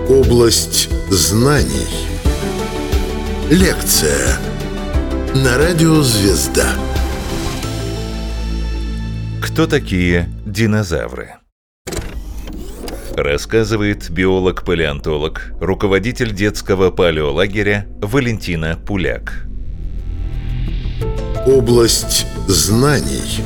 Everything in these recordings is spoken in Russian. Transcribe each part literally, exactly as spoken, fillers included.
Область знаний. Лекция на радио «Звезда». Кто такие динозавры? Рассказывает биолог-палеонтолог, руководитель детского палеолагеря Валентина Пуляк. Область знаний.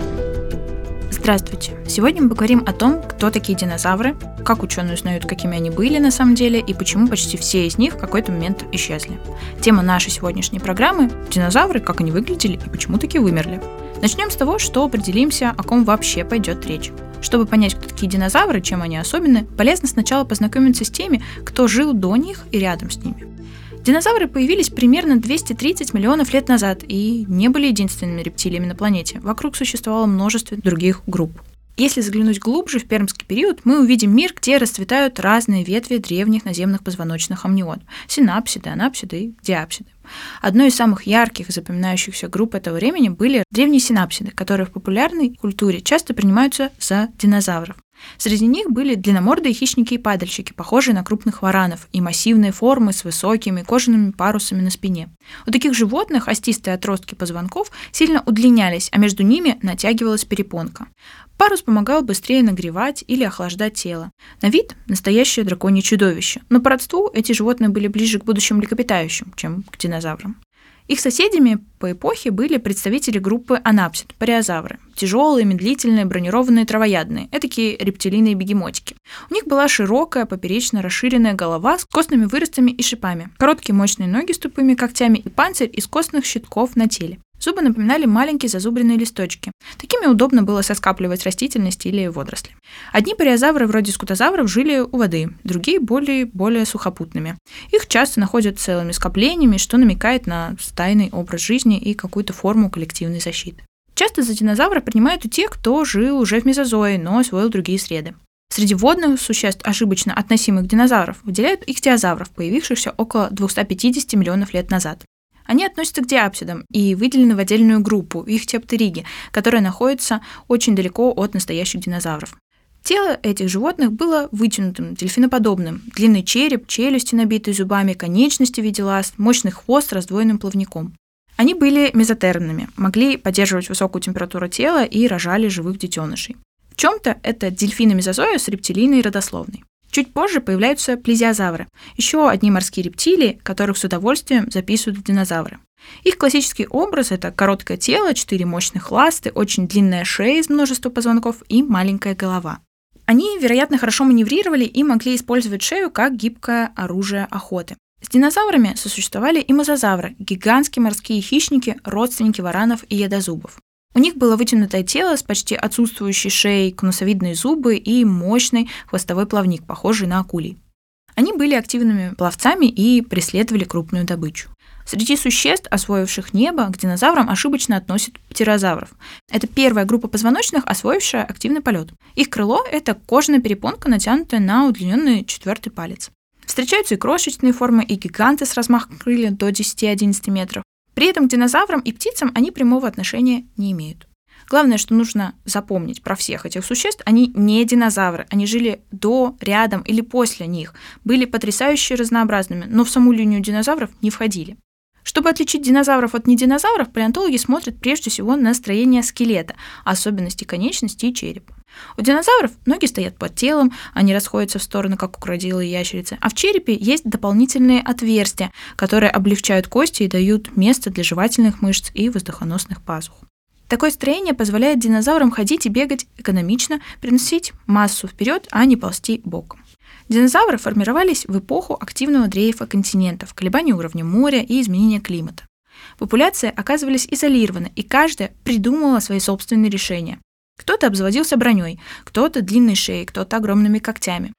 Здравствуйте! Сегодня мы поговорим о том, кто такие динозавры, как ученые узнают, какими они были на самом деле и почему почти все из них в какой-то момент исчезли. Тема нашей сегодняшней программы – динозавры, как они выглядели и почему таки вымерли. Начнем с того, что определимся, о ком вообще пойдет речь. Чтобы понять, кто такие динозавры, чем они особенны, полезно сначала познакомиться с теми, кто жил до них и рядом с ними. Динозавры появились примерно двести тридцать миллионов лет назад и не были единственными рептилиями на планете. Вокруг существовало множество других групп. Если заглянуть глубже в пермский период, мы увидим мир, где расцветают разные ветви древних наземных позвоночных амнион – синапсиды, анапсиды и диапсиды. Одной из самых ярких и запоминающихся групп этого времени были древние синапсиды, которые в популярной культуре часто принимаются за динозавров. Среди них были длинномордые хищники и падальщики, похожие на крупных варанов, и массивные формы с высокими кожаными парусами на спине. У таких животных остистые отростки позвонков сильно удлинялись, а между ними натягивалась перепонка. Парус помогал быстрее нагревать или охлаждать тело. На вид – настоящее драконье чудовище, но по родству эти животные были ближе к будущим млекопитающим, чем к динозаврам. Их соседями по эпохе были представители группы анапсид – париозавры. Тяжелые, медлительные, бронированные травоядные – этакие рептилийные бегемотики. У них была широкая, поперечно расширенная голова с костными выростами и шипами, короткие мощные ноги с тупыми когтями и панцирь из костных щитков на теле. Зубы напоминали маленькие зазубренные листочки. Такими удобно было соскапливать растительность или водоросли. Одни париозавры, вроде скутозавров, жили у воды, другие более, более сухопутными. Их часто находят целыми скоплениями, что намекает на стайный образ жизни и какую-то форму коллективной защиты. Часто за динозавра принимают и тех, кто жил уже в мезозое, но освоил другие среды. Среди водных существ, ошибочно относимых к динозавров, выделяют ихтиозавров, появившихся около двести пятьдесят миллионов лет назад. Они относятся к диапсидам и выделены в отдельную группу, ихтиоптериги, которая находится очень далеко от настоящих динозавров. Тело этих животных было вытянутым, дельфиноподобным. Длинный череп, челюсти, набитые зубами, конечности в виде ласт, мощный хвост с раздвоенным плавником. Они были мезотермными, могли поддерживать высокую температуру тела и рожали живых детенышей. В чем-то это дельфины мезозоя с рептилийной родословной. Чуть позже появляются плезиозавры, еще одни морские рептилии, которых с удовольствием записывают в динозавры. Их классический образ – это короткое тело, четыре мощных ласты, очень длинная шея из множества позвонков и маленькая голова. Они, вероятно, хорошо маневрировали и могли использовать шею как гибкое оружие охоты. С динозаврами сосуществовали и мозазавры – гигантские морские хищники, родственники варанов и ядозубов. У них было вытянутое тело с почти отсутствующей шеей, конусовидные зубы и мощный хвостовой плавник, похожий на акулий. Они были активными пловцами и преследовали крупную добычу. Среди существ, освоивших небо, к динозаврам ошибочно относят птерозавров. Это первая группа позвоночных, освоившая активный полет. Их крыло – это кожаная перепонка, натянутая на удлиненный четвертый палец. Встречаются и крошечные формы, и гиганты с размахом крыльев до десять-одиннадцать метров. При этом к динозаврам и птицам они прямого отношения не имеют. Главное, что нужно запомнить про всех этих существ, они не динозавры, они жили до, рядом или после них, были потрясающе разнообразными, но в саму линию динозавров не входили. Чтобы отличить динозавров от нединозавров, палеонтологи смотрят прежде всего на строение скелета, особенности конечностей и черепа. У динозавров ноги стоят под телом, они расходятся в стороны, как у крокодила и ящерицы, а в черепе есть дополнительные отверстия, которые облегчают кости и дают место для жевательных мышц и воздухоносных пазух. Такое строение позволяет динозаврам ходить и бегать экономично, приносить массу вперед, а не ползти боком. Динозавры формировались в эпоху активного дрейфа континентов, колебаний уровня моря и изменения климата. Популяции оказывались изолированы, и каждая придумывала свои собственные решения. Кто-то обзаводился броней, кто-то длинной шеей, кто-то огромными когтями.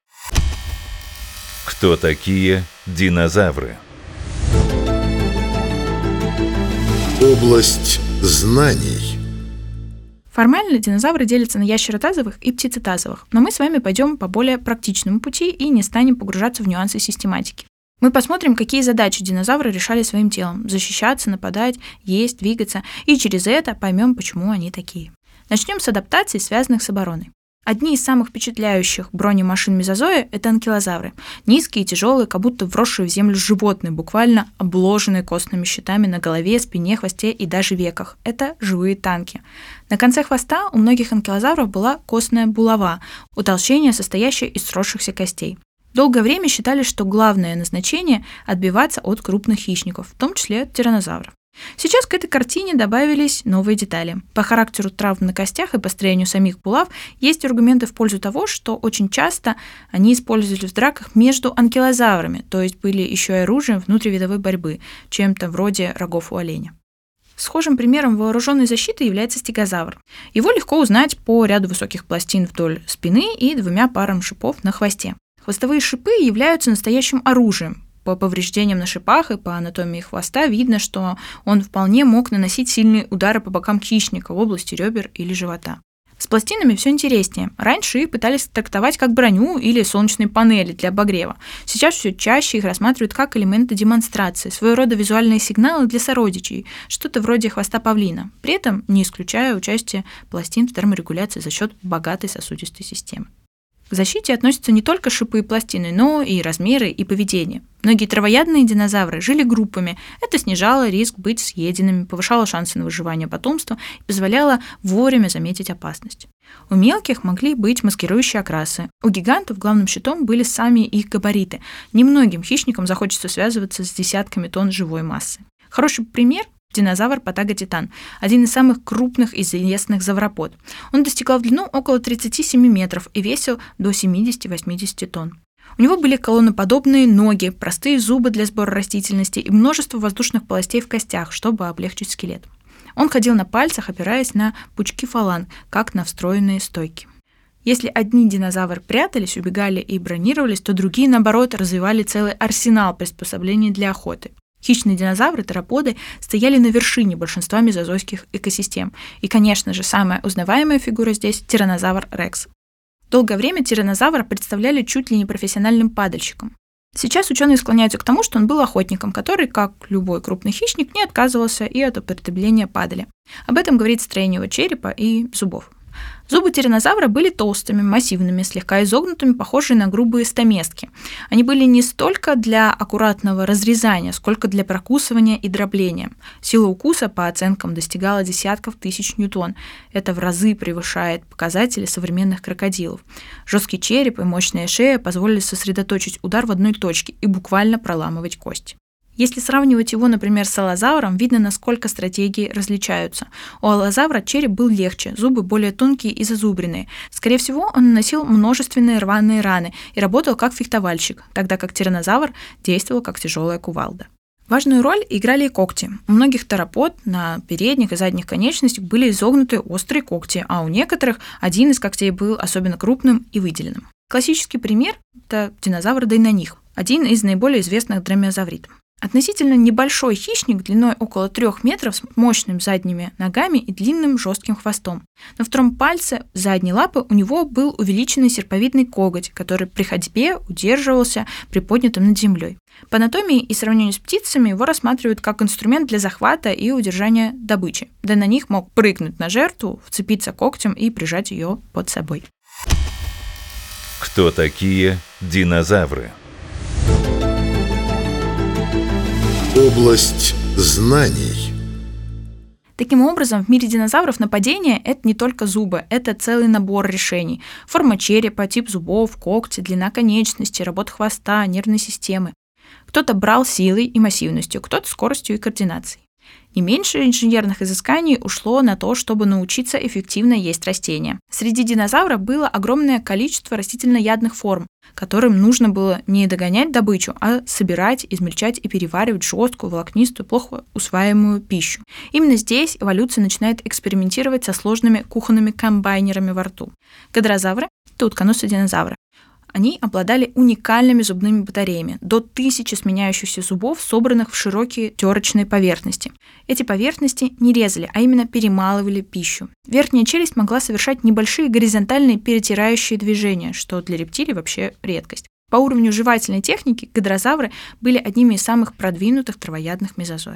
Кто такие динозавры? Область знаний. Формально динозавры делятся на ящеротазовых и птицетазовых, но мы с вами пойдем по более практичному пути и не станем погружаться в нюансы систематики. Мы посмотрим, какие задачи динозавры решали своим телом – защищаться, нападать, есть, двигаться, и через это поймем, почему они такие. Начнем с адаптаций, связанных с обороной. Одни из самых впечатляющих бронемашин мезозоя – это анкилозавры. Низкие, тяжелые, как будто вросшие в землю животные, буквально обложенные костными щитами на голове, спине, хвосте и даже веках. Это живые танки. На конце хвоста у многих анкилозавров была костная булава – утолщение, состоящее из сросшихся костей. Долгое время считали, что главное назначение – отбиваться от крупных хищников, в том числе от тираннозавров. Сейчас к этой картине добавились новые детали. По характеру травм на костях и по строению самих булав есть аргументы в пользу того, что очень часто они использовались в драках между анкилозаврами, то есть были еще и оружием внутривидовой борьбы, чем-то вроде рогов у оленя. Схожим примером вооруженной защиты является стегозавр. Его легко узнать по ряду высоких пластин вдоль спины и двумя парам шипов на хвосте. Хвостовые шипы являются настоящим оружием. По повреждениям на шипах и по анатомии хвоста видно, что он вполне мог наносить сильные удары по бокам хищника в области ребер или живота. С пластинами все интереснее. Раньше их пытались трактовать как броню или солнечные панели для обогрева. Сейчас все чаще их рассматривают как элементы демонстрации, своего рода визуальные сигналы для сородичей, что-то вроде хвоста павлина, при этом не исключая участие пластин в терморегуляции за счет богатой сосудистой системы. К защите относятся не только шипы и пластины, но и размеры и поведение. Многие травоядные динозавры жили группами. Это снижало риск быть съеденными, повышало шансы на выживание потомства и позволяло вовремя заметить опасность. У мелких могли быть маскирующие окрасы. У гигантов главным щитом были сами их габариты. Немногим хищникам захочется связываться с десятками тонн живой массы. Хороший пример – динозавр Патаготитан, один из самых крупных из известных завропод. Он достигал в длину около тридцати семи метров и весил до семидесяти-восьмидесяти тонн. У него были колонноподобные ноги, простые зубы для сбора растительности и множество воздушных полостей в костях, чтобы облегчить скелет. Он ходил на пальцах, опираясь на пучки фаланг, как на встроенные стойки. Если одни динозавры прятались, убегали и бронировались, то другие, наоборот, развивали целый арсенал приспособлений для охоты. Хищные динозавры, тероподы, стояли на вершине большинства мезозойских экосистем. И, конечно же, самая узнаваемая фигура здесь – тираннозавр Рекс. Долгое время тираннозавра представляли чуть ли не профессиональным падальщиком. Сейчас ученые склоняются к тому, что он был охотником, который, как любой крупный хищник, не отказывался и от употребления падали. Об этом говорит строение его черепа и зубов. Зубы тираннозавра были толстыми, массивными, слегка изогнутыми, похожие на грубые стамески. Они были не столько для аккуратного разрезания, сколько для прокусывания и дробления. Сила укуса, по оценкам, достигала десятков тысяч ньютон. Это в разы превышает показатели современных крокодилов. Жесткий череп и мощная шея позволили сосредоточить удар в одной точке и буквально проламывать кость. Если сравнивать его, например, с аллозавром, видно, насколько стратегии различаются. У аллозавра череп был легче, зубы более тонкие и зазубренные. Скорее всего, он наносил множественные рваные раны и работал как фехтовальщик, тогда как тираннозавр действовал как тяжелая кувалда. Важную роль играли и когти. У многих теропод на передних и задних конечностях были изогнуты острые когти, а у некоторых один из когтей был особенно крупным и выделенным. Классический пример – это динозавр Дайноних, один из наиболее известных дромеозавридов. Относительно небольшой хищник длиной около трех метров с мощными задними ногами и длинным жестким хвостом. На втором пальце задней лапы у него был увеличенный серповидный коготь, который при ходьбе удерживался приподнятым над землей. По анатомии и сравнению с птицами его рассматривают как инструмент для захвата и удержания добычи. Да на них мог прыгнуть на жертву, вцепиться когтем и прижать ее под собой. Кто такие динозавры? Область знаний. Таким образом, в мире динозавров нападение – это не только зубы, это целый набор решений. Форма черепа, тип зубов, когти, длина конечностей, работа хвоста, нервной системы. Кто-то брал силой и массивностью, кто-то скоростью и координацией. Не меньше инженерных изысканий ушло на то, чтобы научиться эффективно есть растения. Среди динозавров было огромное количество растительноядных форм, которым нужно было не догонять добычу, а собирать, измельчать и переваривать жесткую, волокнистую, плохо усваиваемую пищу. Именно здесь эволюция начинает экспериментировать со сложными кухонными комбайнерами во рту. Кадрозавры – это утконосые динозавры. Они обладали уникальными зубными батареями, до тысячи сменяющихся зубов, собранных в широкие терочные поверхности. Эти поверхности не резали, а именно перемалывали пищу. Верхняя челюсть могла совершать небольшие горизонтальные перетирающие движения, что для рептилий вообще редкость. По уровню жевательной техники кадрозавры были одними из самых продвинутых травоядных мезозоя.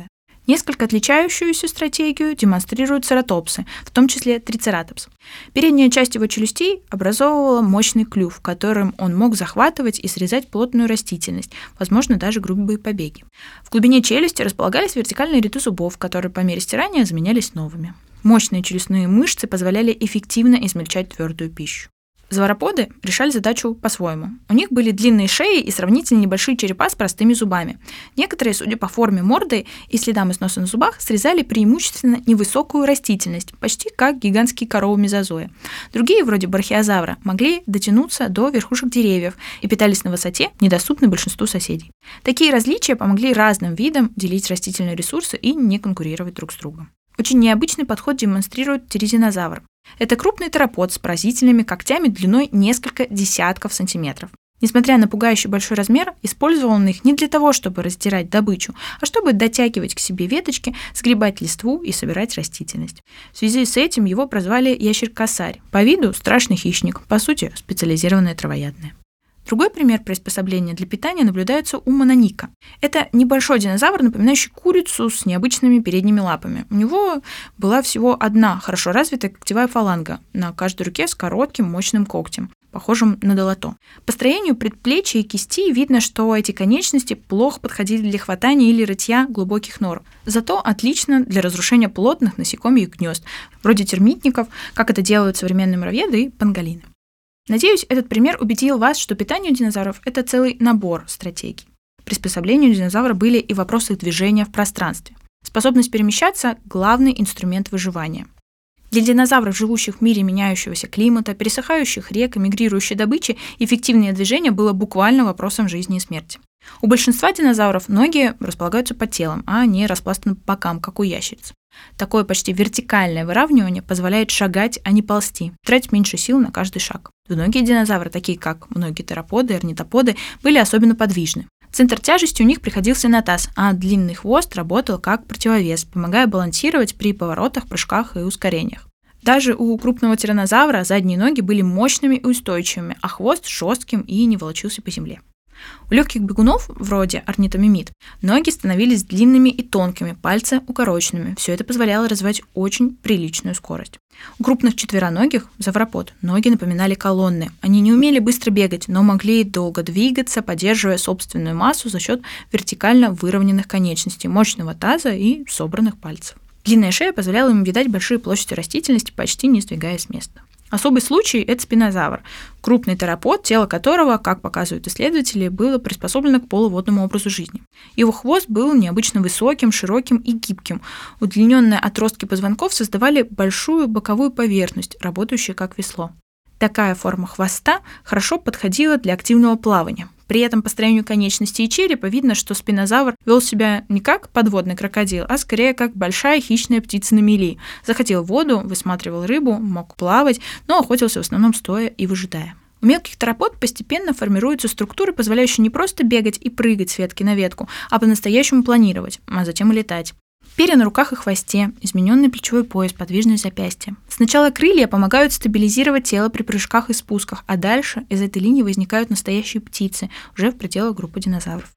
Несколько отличающуюся стратегию демонстрируют цератопсы, в том числе трицератопс. Передняя часть его челюстей образовывала мощный клюв, которым он мог захватывать и срезать плотную растительность, возможно, даже грубые побеги. В глубине челюсти располагались вертикальные ряды зубов, которые по мере стирания заменялись новыми. Мощные челюстные мышцы позволяли эффективно измельчать твердую пищу. Звероподы решали задачу по-своему. У них были длинные шеи и сравнительно небольшие черепа с простыми зубами. Некоторые, судя по форме морды и следам износа на зубах, срезали преимущественно невысокую растительность, почти как гигантские коровы мезозоя. Другие, вроде брахиозавра, могли дотянуться до верхушек деревьев и питались на высоте, недоступной большинству соседей. Такие различия помогли разным видам делить растительные ресурсы и не конкурировать друг с другом. Очень необычный подход демонстрирует тирезинозавр. Это крупный теропод с поразительными когтями длиной несколько десятков сантиметров. Несмотря на пугающий большой размер, использовал он их не для того, чтобы раздирать добычу, а чтобы дотягивать к себе веточки, сгребать листву и собирать растительность. В связи с этим его прозвали ящер-косарь. По виду страшный хищник, по сути специализированное травоядное. Другой пример приспособления для питания наблюдается у мононика. Это небольшой динозавр, напоминающий курицу с необычными передними лапами. У него была всего одна хорошо развитая когтевая фаланга на каждой руке с коротким мощным когтем, похожим на долото. По строению предплечья и кисти видно, что эти конечности плохо подходили для хватания или рытья глубоких нор. Зато отлично для разрушения плотных насекомых гнезд, вроде термитников, как это делают современные муравьеды и панголины. Надеюсь, этот пример убедил вас, что питание у динозавров – это целый набор стратегий. Приспособления у динозавра были и вопросы их движения в пространстве. Способность перемещаться – главный инструмент выживания. Для динозавров, живущих в мире меняющегося климата, пересыхающих рек и мигрирующей добычи, эффективное движение было буквально вопросом жизни и смерти. У большинства динозавров ноги располагаются под телом, а не распластаны по бокам, как у ящериц. Такое почти вертикальное выравнивание позволяет шагать, а не ползти, тратить меньше сил на каждый шаг. Двуногие динозавры, такие как многие тероподы и орнитоподы, были особенно подвижны. Центр тяжести у них приходился на таз, а длинный хвост работал как противовес, помогая балансировать при поворотах, прыжках и ускорениях. Даже у крупного тираннозавра задние ноги были мощными и устойчивыми, а хвост жестким и не волочился по земле. У легких бегунов, вроде орнитомимид, ноги становились длинными и тонкими, пальцы укороченными. Все это позволяло развивать очень приличную скорость. У крупных четвероногих, завропод, ноги напоминали колонны. Они не умели быстро бегать, но могли долго двигаться, поддерживая собственную массу за счет вертикально выровненных конечностей, мощного таза и собранных пальцев. Длинная шея позволяла им видать большие площади растительности, почти не сдвигаясь с места. Особый случай – это спинозавр, крупный теропод, тело которого, как показывают исследователи, было приспособлено к полуводному образу жизни. Его хвост был необычно высоким, широким и гибким. Удлиненные отростки позвонков создавали большую боковую поверхность, работающую как весло. Такая форма хвоста хорошо подходила для активного плавания. При этом по строению конечностей и черепа видно, что спинозавр вел себя не как подводный крокодил, а скорее как большая хищная птица на мели. Заходил в воду, высматривал рыбу, мог плавать, но охотился в основном стоя и выжидая. У мелких теропод постепенно формируются структуры, позволяющие не просто бегать и прыгать с ветки на ветку, а по-настоящему планировать, а затем и летать. Перья на руках и хвосте, измененный плечевой пояс, подвижные запястья. Сначала крылья помогают стабилизировать тело при прыжках и спусках, а дальше из этой линии возникают настоящие птицы, уже в пределах группы динозавров.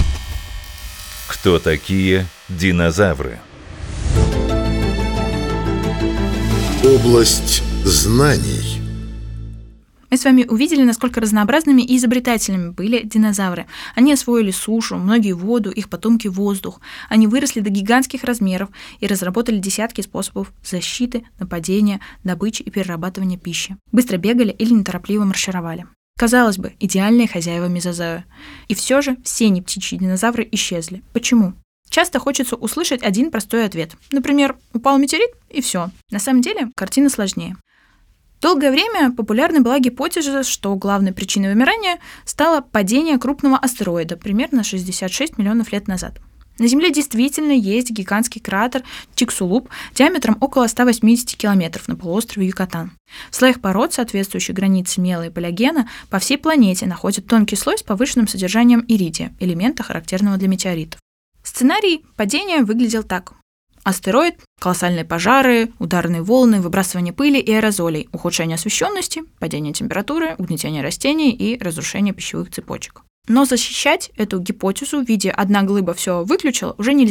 Кто такие динозавры? Область знаний. Мы с вами увидели, насколько разнообразными и изобретательными были динозавры. Они освоили сушу, многие воду, их потомки воздух. Они выросли до гигантских размеров и разработали десятки способов защиты, нападения, добычи и перерабатывания пищи. Быстро бегали или неторопливо маршировали. Казалось бы, идеальные хозяева мезозоя. И все же все нептичьи динозавры исчезли. Почему? Часто хочется услышать один простой ответ. Например, упал метеорит и все. На самом деле картина сложнее. Долгое время популярной была гипотеза, что главной причиной вымирания стало падение крупного астероида примерно шестьдесят шесть миллионов лет назад. На Земле действительно есть гигантский кратер Чиксулуб диаметром около ста восьмидесяти километров на полуострове Юкатан. В слоях пород, соответствующих границе мела и палеогена, по всей планете находят тонкий слой с повышенным содержанием иридия, элемента, характерного для метеоритов. Сценарий падения выглядел так. Астероид, колоссальные пожары, ударные волны, выбрасывание пыли и аэрозолей, ухудшение освещенности, падение температуры, угнетение растений и разрушение пищевых цепочек. Но защищать эту гипотезу в виде «одна глыба все выключила» уже нельзя.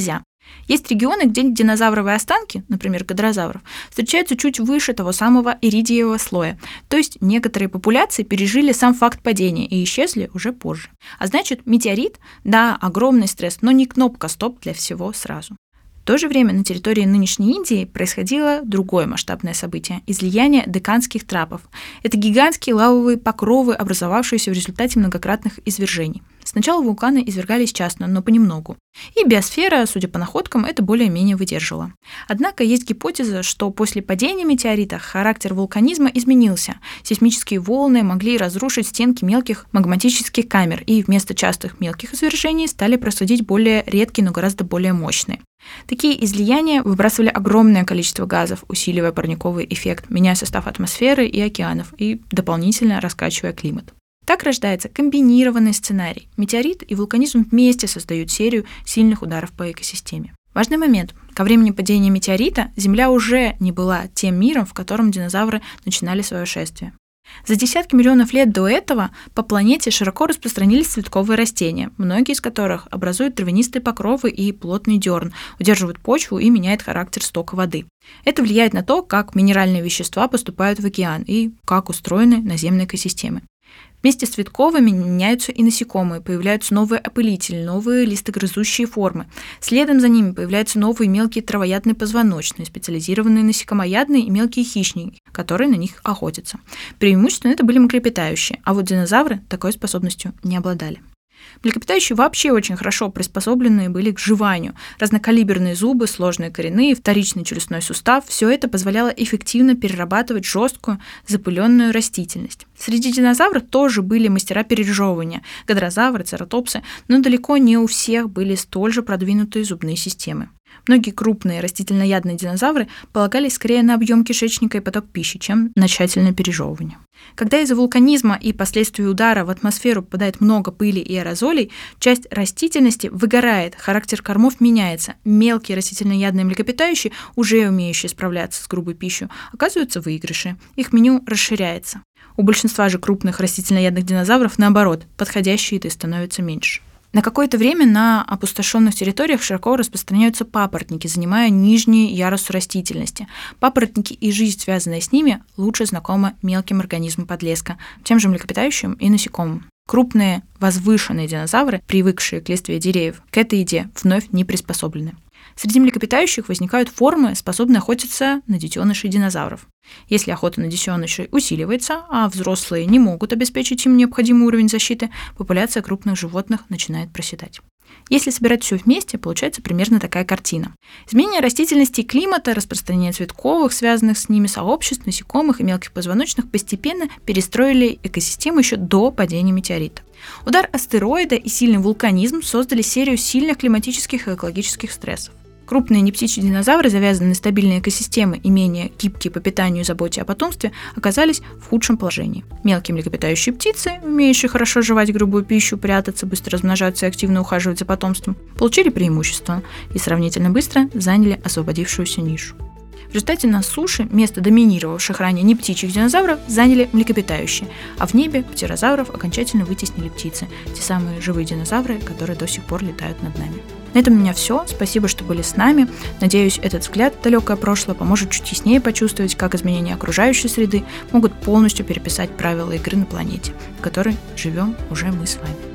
Есть регионы, где динозавровые останки, например, гадрозавров, встречаются чуть выше того самого иридиевого слоя, то есть некоторые популяции пережили сам факт падения и исчезли уже позже. А значит, метеорит, да, огромный стресс, но не кнопка стоп для всего сразу. В то же время на территории нынешней Индии происходило другое масштабное событие – излияние деканских трапов. Это гигантские лавовые покровы, образовавшиеся в результате многократных извержений. Сначала вулканы извергались часто, но понемногу. И биосфера, судя по находкам, это более-менее выдерживала. Однако есть гипотеза, что после падения метеорита характер вулканизма изменился. Сейсмические волны могли разрушить стенки мелких магматических камер, и вместо частых мелких извержений стали происходить более редкие, но гораздо более мощные. Такие излияния выбрасывали огромное количество газов, усиливая парниковый эффект, меняя состав атмосферы и океанов и дополнительно раскачивая климат. Так рождается комбинированный сценарий. Метеорит и вулканизм вместе создают серию сильных ударов по экосистеме. Важный момент. Ко времени падения метеорита Земля уже не была тем миром, в котором динозавры начинали свое шествие. За десятки миллионов лет до этого по планете широко распространились цветковые растения, многие из которых образуют травянистые покровы и плотный дерн, удерживают почву и меняют характер стока воды. Это влияет на то, как минеральные вещества поступают в океан и как устроены наземные экосистемы. Вместе с цветковыми меняются и насекомые, появляются новые опылители, новые листогрызущие формы. Следом за ними появляются новые мелкие травоядные позвоночные, специализированные насекомоядные и мелкие хищники, которые на них охотятся. Преимущественно это были млекопитающие, а вот динозавры такой способностью не обладали. Млекопитающие вообще очень хорошо приспособленные были к жеванию. Разнокалиберные зубы, сложные коренные, вторичный челюстной сустав – все это позволяло эффективно перерабатывать жесткую, запыленную растительность. Среди динозавров тоже были мастера пережевывания – гадрозавры, цератопсы, но далеко не у всех были столь же продвинутые зубные системы. Многие крупные растительноядные динозавры полагались скорее на объем кишечника и поток пищи, чем на тщательное пережевывание. Когда из-за вулканизма и последствий удара в атмосферу попадает много пыли и аэрозолей, часть растительности выгорает, характер кормов меняется. Мелкие растительноядные млекопитающие, уже умеющие справляться с грубой пищей, оказываются в выигрыше. Их меню расширяется. У большинства же крупных растительноядных динозавров, наоборот, подходящей еды становится меньше. На какое-то время на опустошенных территориях широко распространяются папоротники, занимая нижние ярусы растительности. Папоротники и жизнь, связанная с ними, лучше знакомы мелким организмам подлеска, тем же млекопитающим и насекомым. Крупные возвышенные динозавры, привыкшие к листве деревьев, к этой еде вновь не приспособлены. Среди млекопитающих возникают формы, способные охотиться на детенышей динозавров. Если охота на детенышей усиливается, а взрослые не могут обеспечить им необходимый уровень защиты, популяция крупных животных начинает проседать. Если собирать все вместе, получается примерно такая картина. Изменение растительности и климата, распространение цветковых, связанных с ними сообществ, насекомых и мелких позвоночных постепенно перестроили экосистему еще до падения метеорита. Удар астероида и сильный вулканизм создали серию сильных климатических и экологических стрессов. Крупные нептичьи динозавры, завязанные на стабильные экосистемы и менее гибкие по питанию и заботе о потомстве, оказались в худшем положении. Мелкие млекопитающие птицы, умеющие хорошо жевать грубую пищу, прятаться, быстро размножаться и активно ухаживать за потомством, получили преимущество и сравнительно быстро заняли освободившуюся нишу. В результате на суше место доминировавших ранее не птичьих динозавров заняли млекопитающие, а в небе птерозавров окончательно вытеснили птицы, те самые живые динозавры, которые до сих пор летают над нами. На этом у меня все. Спасибо, что были с нами. Надеюсь, этот взгляд в далекое прошлое поможет чуть яснее почувствовать, как изменения окружающей среды могут полностью переписать правила игры на планете, в которой живем уже мы с вами.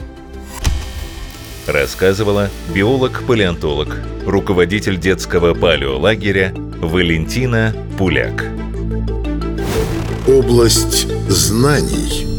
Рассказывала биолог-палеонтолог, руководитель детского палеолагеря Валентина Пуляк. Область знаний.